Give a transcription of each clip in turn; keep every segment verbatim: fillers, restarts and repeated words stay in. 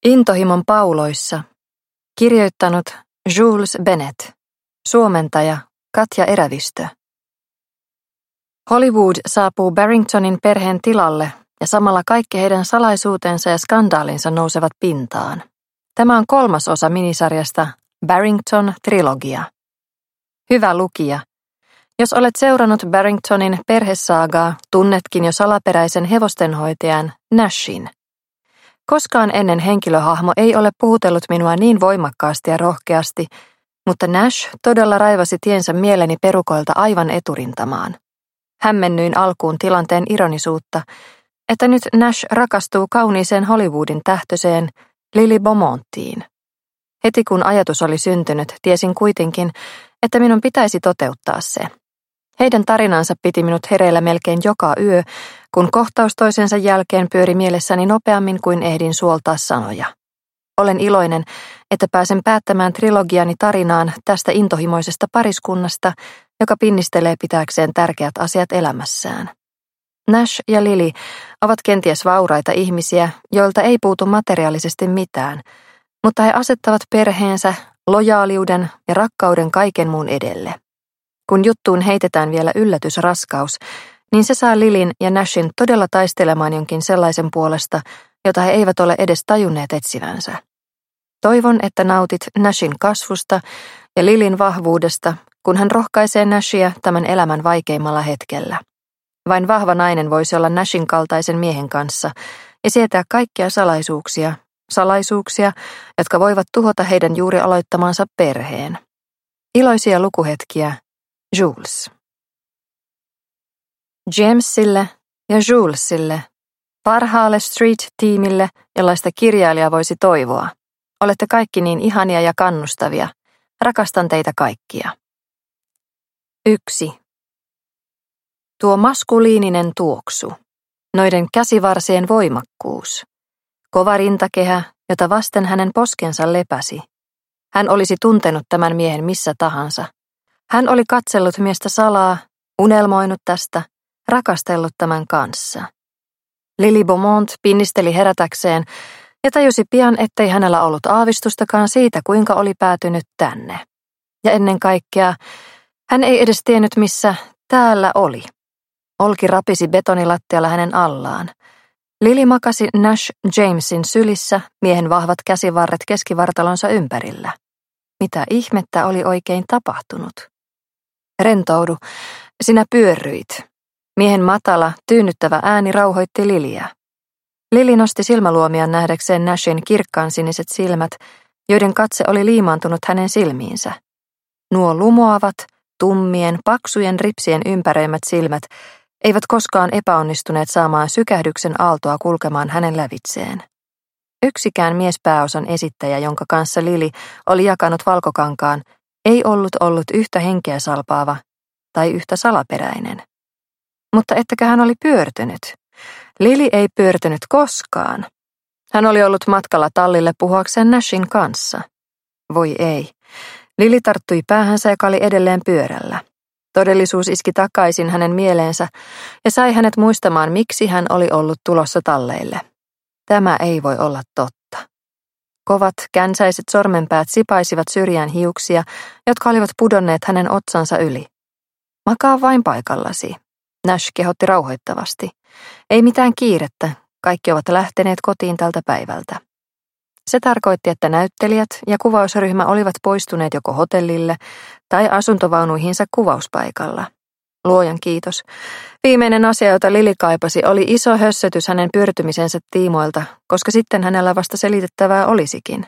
Intohimon pauloissa. Kirjoittanut Jules Bennett. Suomentaja Katja Erävistö. Hollywood saapuu Barringtonin perheen tilalle ja samalla kaikki heidän salaisuutensa ja skandaalinsa nousevat pintaan. Tämä on kolmas osa minisarjasta Barrington-trilogia. Hyvä lukija. Jos olet seurannut Barringtonin perhesaagaa, tunnetkin jo salaperäisen hevostenhoitajan Nashin. Koskaan ennen henkilöhahmo ei ole puhutellut minua niin voimakkaasti ja rohkeasti, mutta Nash todella raivasi tiensä mieleni perukoilta aivan eturintamaan. Hämmennyin alkuun tilanteen ironisuutta, että nyt Nash rakastuu kauniiseen Hollywoodin tähtöseen Lily Beaumontiin. Heti kun ajatus oli syntynyt, tiesin kuitenkin, että minun pitäisi toteuttaa se. Heidän tarinansa piti minut hereillä melkein joka yö, kun kohtaus toisensa jälkeen pyöri mielessäni nopeammin kuin ehdin suoltaa sanoja. Olen iloinen, että pääsen päättämään trilogiani tarinaan tästä intohimoisesta pariskunnasta, joka pinnistelee pitääkseen tärkeät asiat elämässään. Nash ja Lily ovat kenties vauraita ihmisiä, joilta ei puutu materiaalisesti mitään, mutta he asettavat perheensä, lojaaliuden ja rakkauden kaiken muun edelle. Kun juttuun heitetään vielä yllätysraskaus, niin se saa Lilyn ja Nashin todella taistelemaan jonkin sellaisen puolesta, jota he eivät ole edes tajunneet etsivänsä. Toivon, että nautit Nashin kasvusta ja Lilyn vahvuudesta, kun hän rohkaisee Nashia tämän elämän vaikeimmalla hetkellä. Vain vahva nainen voisi olla Nashin kaltaisen miehen kanssa ja sietää kaikkia salaisuuksia, salaisuuksia, jotka voivat tuhota heidän juuri aloittamansa perheen. Iloisia lukuhetkiä, Jules. Jamesille ja Julesille, parhaalle Street-tiimille, jollaista kirjailija voisi toivoa. Olette kaikki niin ihania ja kannustavia. Rakastan teitä kaikkia. Yksi. Tuo maskuliininen tuoksu. Noiden käsivarsien voimakkuus. Kova rintakehä, jota vasten hänen poskensa lepäsi. Hän olisi tuntenut tämän miehen missä tahansa. Hän oli katsellut miestä salaa, unelmoinut tästä, rakastellut tämän kanssa. Lily Beaumont pinnisteli herätäkseen ja tajusi pian, ettei hänellä ollut aavistustakaan siitä, kuinka oli päätynyt tänne. Ja ennen kaikkea, hän ei edes tiennyt, missä täällä oli. Olki rapisi betonilattialla hänen allaan. Lily makasi Nash Jamesin sylissä, miehen vahvat käsivarret keskivartalonsa ympärillä. Mitä ihmettä oli oikein tapahtunut? Rentoudu, sinä pyörryit. Miehen matala, tyynnyttävä ääni rauhoitti Lilyä. Lily nosti silmäluomiaan nähdäkseen Nashin kirkkaansiniset silmät, joiden katse oli liimaantunut hänen silmiinsä. Nuo lumoavat, tummien, paksujen ripsien ympäröimät silmät eivät koskaan epäonnistuneet saamaan sykähdyksen aaltoa kulkemaan hänen lävitseen. Yksikään miespääosan esittäjä, jonka kanssa Lily oli jakanut valkokankaan, ei ollut ollut yhtä henkeä salpaava tai yhtä salaperäinen. Mutta ettäkö hän oli pyörtynyt? Lily ei pyörtynyt koskaan. Hän oli ollut matkalla tallille puhuakseen Nashin kanssa. Voi ei. Lily tarttui päähänsä, joka oli edelleen pyörällä. Todellisuus iski takaisin hänen mieleensä ja sai hänet muistamaan, miksi hän oli ollut tulossa talleille. Tämä ei voi olla totta. Kovat, känsäiset sormenpäät sipaisivat syrjään hiuksia, jotka olivat pudonneet hänen otsansa yli. Makaa vain paikallasi. Nash kehotti rauhoittavasti. Ei mitään kiirettä, kaikki ovat lähteneet kotiin tältä päivältä. Se tarkoitti, että näyttelijät ja kuvausryhmä olivat poistuneet joko hotellille tai asuntovaunuihinsa kuvauspaikalla. Luojan kiitos. Viimeinen asia, jota Lily kaipasi, oli iso hössötys hänen pyörtymisensä tiimoilta, koska sitten hänellä vasta selitettävää olisikin.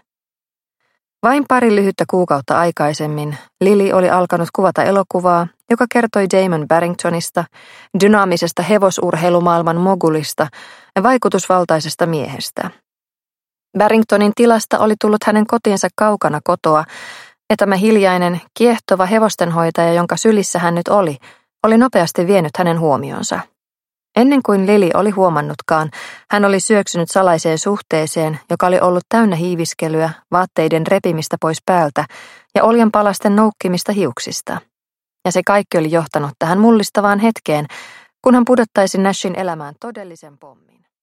Vain pari lyhyttä kuukautta aikaisemmin Lily oli alkanut kuvata elokuvaa, joka kertoi Damon Barringtonista, dynaamisesta hevosurheilumaailman mogulista ja vaikutusvaltaisesta miehestä. Barringtonin tilasta oli tullut hänen kotiinsa kaukana kotoa, ja tämä hiljainen, kiehtova hevostenhoitaja, jonka sylissä hän nyt oli, oli nopeasti vienyt hänen huomionsa. Ennen kuin Lily oli huomannutkaan, hän oli syöksynyt salaiseen suhteeseen, joka oli ollut täynnä hiiviskelyä, vaatteiden repimistä pois päältä ja oljenpalasten noukkimista hiuksista. Ja se kaikki oli johtanut tähän mullistavaan hetkeen, kun hän pudottaisi Nashin elämään todellisen pommin.